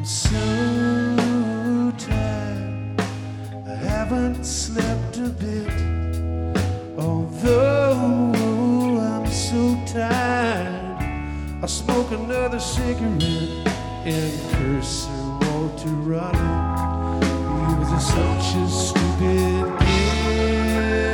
so tired, I haven't slept a bit. Although I'm so tired, I'll smoke another cigarette and curse Sir Walter Raleigh. He was a sumptuous